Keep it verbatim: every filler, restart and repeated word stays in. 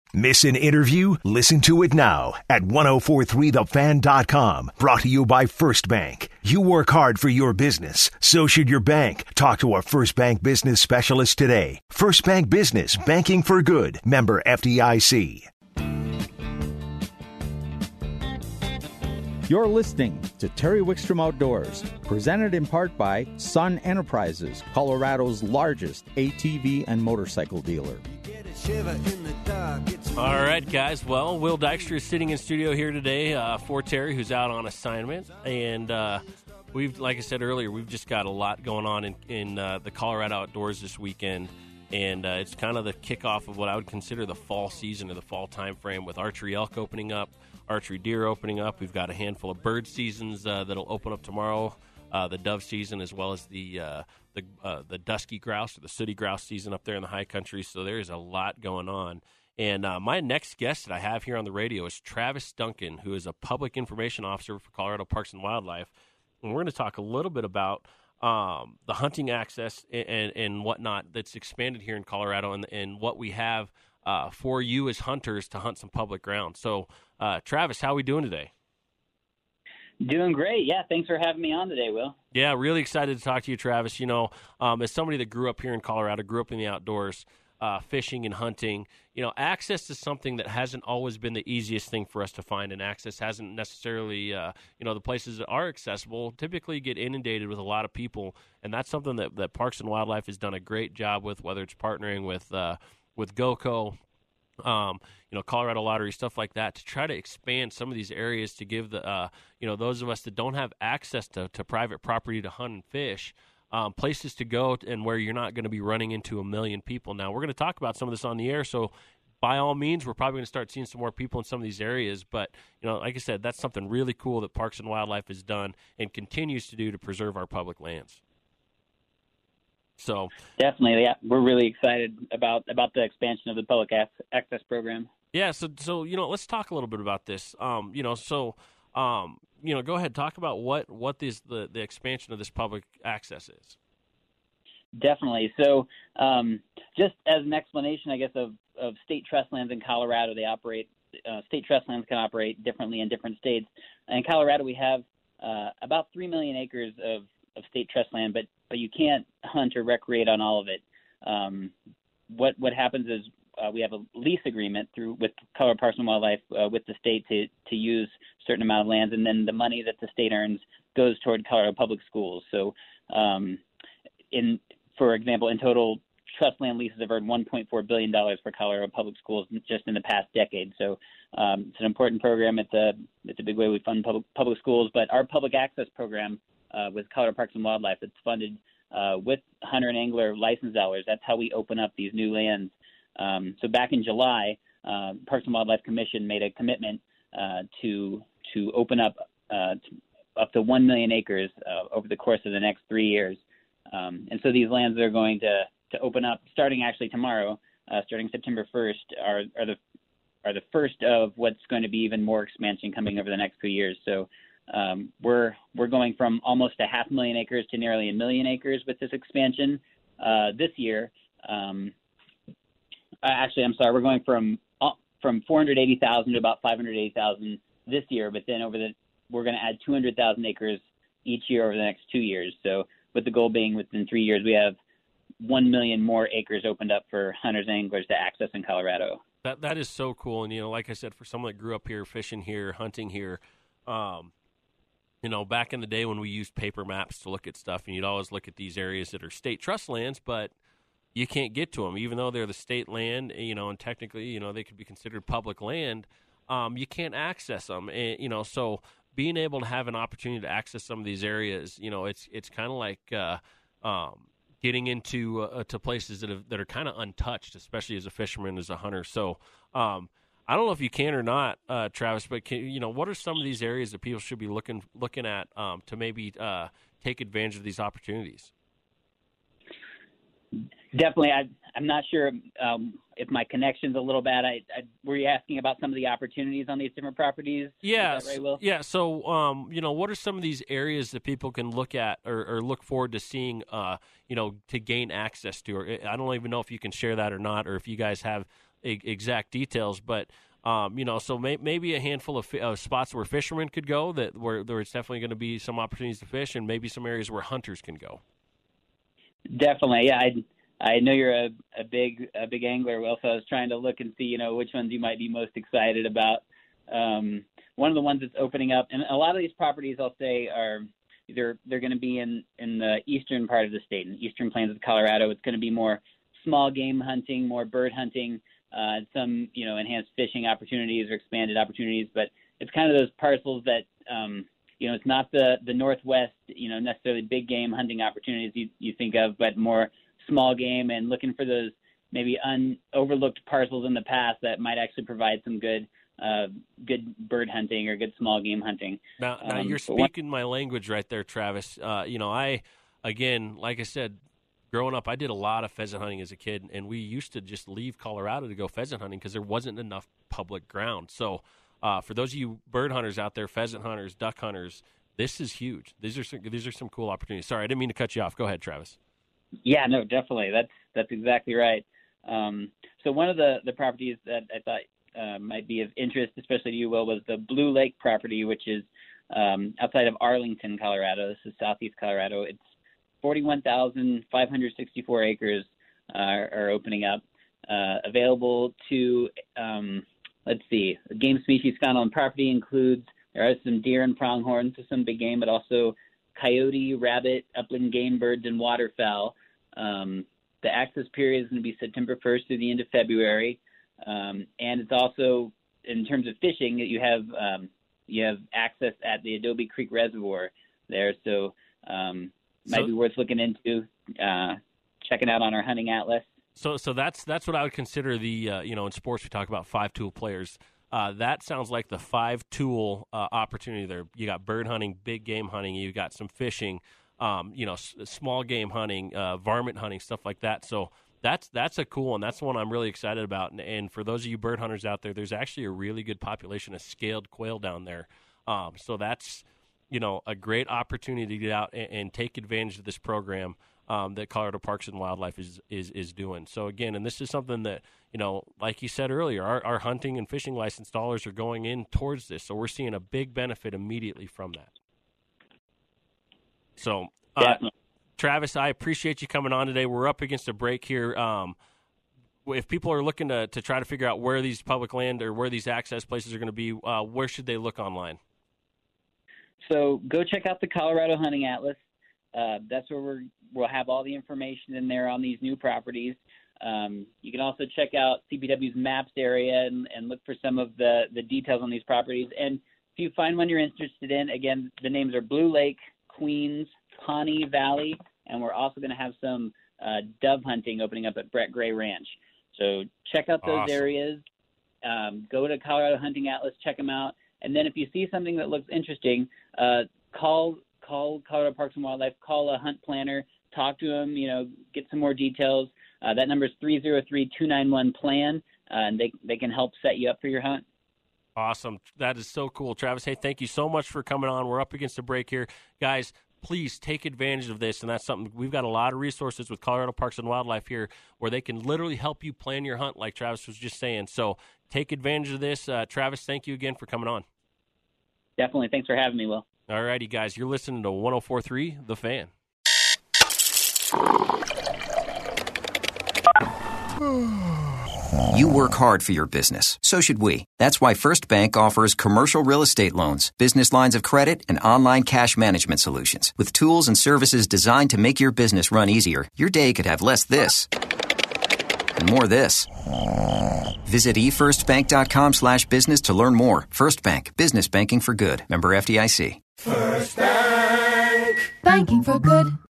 Miss an interview? Listen to it now at ten forty-three the fan dot com. Brought to you by First Bank. You work hard for your business. So should your bank. Talk to a First Bank business specialist today. First Bank Business. Banking for good. Member F D I C. You're listening to Terry Wickstrom Outdoors, presented in part by Sun Enterprises, Colorado's largest A T V and motorcycle dealer. All right, guys. Well, Will Dykstra is sitting in studio here today uh, for Terry, who's out on assignment. And uh, we've, like I said earlier, we've just got a lot going on in, in uh, the Colorado Outdoors this weekend. And uh, it's kind of the kickoff of what I would consider the fall season or the fall time frame, with archery elk opening up, archery deer opening up. We've got a handful of bird seasons uh, that'll open up tomorrow, uh, the dove season, as well as the uh, the uh, the dusky grouse or the sooty grouse season up there in the high country. So there is a lot going on. And uh, my next guest that I have here on the radio is Travis Duncan, who is a public information officer for Colorado Parks and Wildlife. And we're going to talk a little bit about um, the hunting access and, and, and whatnot that's expanded here in Colorado, and, and what we have uh, for you as hunters to hunt some public ground. So, uh, Travis, how are we doing today? Doing great. Yeah, thanks for having me on today, Will. Yeah, really excited to talk to you, Travis. You know, um, as somebody that grew up here in Colorado, grew up in the outdoors, uh, fishing and hunting, you know, access is something that hasn't always been the easiest thing for us to find, and access hasn't necessarily, uh, you know, the places that are accessible typically get inundated with a lot of people, and that's something that, that Parks and Wildlife has done a great job with, whether it's partnering with uh, with GoCo, Um, you know, Colorado Lottery, stuff like that, to try to expand some of these areas to give the, uh, you know, those of us that don't have access to, to private property to hunt and fish, um, places to go and where you're not going to be running into a million people. Now, we're going to talk about some of this on the air, so by all means, we're probably going to start seeing some more people in some of these areas. But, you know, like I said, that's something really cool that Parks and Wildlife has done and continues to do to preserve our public lands. So definitely, yeah, we're really excited about, about the expansion of the public access program. Yeah, so so you know, let's talk a little bit about this. Um, you know, so um, you know, go ahead, talk about what what this the the expansion of this public access is. Definitely. So, um, just as an explanation, I guess, of, of state trust lands in Colorado, they operate. Uh, state trust lands can operate differently in different states. In Colorado, we have uh, about three million acres of, of state trust land, but but you can't hunt or recreate on all of it. Um, what what happens is uh, we have a lease agreement through with Colorado Parks and Wildlife uh, with the state to to use a certain amount of lands, and then the money that the state earns goes toward Colorado public schools. So, um, in for example, in total, trust land leases have earned one point four billion dollars for Colorado public schools just in the past decade. So um, it's an important program. It's a it's a big way we fund public public schools. But our public access program uh, with Colorado Parks and Wildlife, it's funded uh, with hunter and angler license dollars. That's how we open up these new lands. Um, so back in July, uh, Parks and Wildlife Commission made a commitment uh, to to open up uh, to up to one million acres uh, over the course of the next three years. Um, and so these lands are going to, to open up starting actually tomorrow, uh, starting September first, are, are the are the first of what's going to be even more expansion coming over the next few years. So um, we're we're going from almost a half million acres to nearly a million acres with this expansion uh, this year. Um, actually, I'm sorry, we're going from uh, from four hundred eighty thousand to about five hundred eighty thousand this year. But then over the we're going to add two hundred thousand acres each year over the next two years. So with the goal being within three years, we have one million more acres opened up for hunters and anglers to access in Colorado. That That is so cool. And, you know, like I said, for someone that grew up here, fishing here, hunting here, um, you know, back in the day when we used paper maps to look at stuff, and you'd always look at these areas that are state trust lands, but you can't get to them. Even though they're the state land, you know, and technically, you know, they could be considered public land, um, you can't access them. And, you know, so being able to have an opportunity to access some of these areas, you know, it's it's kind of like uh, um, getting into uh, to places that have, that are kind of untouched, especially as a fisherman, as a hunter. So um, I don't know if you can or not, uh, Travis, but can, you know, what are some of these areas that people should be looking looking at um, to maybe uh, take advantage of these opportunities? Definitely. I, I'm not sure um, if my connection's a little bad. I, I, were you asking about some of the opportunities on these different properties? Yeah. Right, Will? Yeah. So, um, you know, what are some of these areas that people can look at or, or look forward to seeing, uh, you know, to gain access to? Or I don't even know if you can share that or not, or if you guys have e- exact details, but um, you know, so may- maybe a handful of fi- uh, spots where fishermen could go that where there's definitely going to be some opportunities to fish, and maybe some areas where hunters can go. Definitely, yeah. I I know you're a, a big a big angler, Will. So I was trying to look and see, you know, which ones you might be most excited about. Um, one of the ones that's opening up, and a lot of these properties, I'll say, are they're they're going to be in in the eastern part of the state, in the eastern plains of Colorado. It's going to be more small game hunting, more bird hunting, uh, some you know enhanced fishing opportunities or expanded opportunities. But it's kind of those parcels that um, you know it's not the the Northwest, you know, necessarily big game hunting opportunities you you think of, but more small game and looking for those maybe un overlooked parcels in the past that might actually provide some good. Uh, good bird hunting or good small game hunting. Now, now um, you're speaking one, my language right there, Travis. Uh, you know, I, again, like I said, growing up, I did a lot of pheasant hunting as a kid, and we used to just leave Colorado to go pheasant hunting because there wasn't enough public ground. So uh, for those of you bird hunters out there, pheasant hunters, duck hunters, this is huge. These are some, these are some cool opportunities. Sorry, I didn't mean to cut you off. Go ahead, Travis. Yeah, no, definitely. That's that's exactly right. Um, so one of the, the properties that I thought Uh, might be of interest, especially to you, Will, was the Blue Lake property, which is um, outside of Arlington, Colorado. This is southeast Colorado. It's forty-one thousand five hundred sixty-four acres uh, are opening up, uh, available to, um, let's see, game species found on property includes, there are some deer and pronghorns, so some big game, but also coyote, rabbit, upland game birds, and waterfowl. Um, the access period is going to be September first through the end of February. Um, and it's also, in terms of fishing, that you have um, you have access at the Adobe Creek Reservoir there, so um, might so, be worth looking into, uh, checking out on our hunting atlas. So, so that's that's what I would consider the uh, you know in sports we talk about five tool players. Uh, that sounds like the five tool uh, opportunity there. You got bird hunting, big game hunting, you got some fishing, um, you know, s- small game hunting, uh, varmint hunting, stuff like that. So. That's that's a cool one. That's the one I'm really excited about. And, and for those of you bird hunters out there, there's actually a really good population of scaled quail down there. Um, so that's, you know, a great opportunity to get out and, and take advantage of this program um, that Colorado Parks and Wildlife is, is is doing. So again, and this is something that, you know, like you said earlier, our, our hunting and fishing license dollars are going in towards this. So we're seeing a big benefit immediately from that. So. Uh, yeah. Travis, I appreciate you coming on today. We're up against a break here. Um, if people are looking to, to try to figure out where these public land or where these access places are going to be, uh, where should they look online? So go check out the Colorado Hunting Atlas. Uh, that's where we're, we'll have all the information in there on these new properties. Um, you can also check out C P W's maps area and, and look for some of the, the details on these properties. And if you find one you're interested in, again, the names are Blue Lake, Queens, Pawnee Valley, and we're also going to have some uh, dove hunting opening up at Brett Gray Ranch. So check out those awesome. areas. Um, go to Colorado Hunting Atlas, check them out. And then if you see something that looks interesting, uh, call call Colorado Parks and Wildlife, call a hunt planner, talk to them, you know, get some more details. Uh, that number is three oh three, two nine one, PLAN, uh, and they, they can help set you up for your hunt. Awesome. That is so cool. Travis, hey, thank you so much for coming on. We're up against a break here. Guys, please take advantage of this, and that's something we've got a lot of resources with Colorado Parks and Wildlife here where they can literally help you plan your hunt, like Travis was just saying. So take advantage of this. Uh, Travis, thank you again for coming on. Definitely. Thanks for having me, Will. All righty, guys. You're listening to one oh four point three The Fan. You work hard for your business. So should we. That's why First Bank offers commercial real estate loans, business lines of credit, and online cash management solutions. With tools and services designed to make your business run easier, your day could have less this and more this. Visit e first bank dot com slash business to learn more. First Bank. Business banking for good. Member F D I C. First Bank. Banking for good.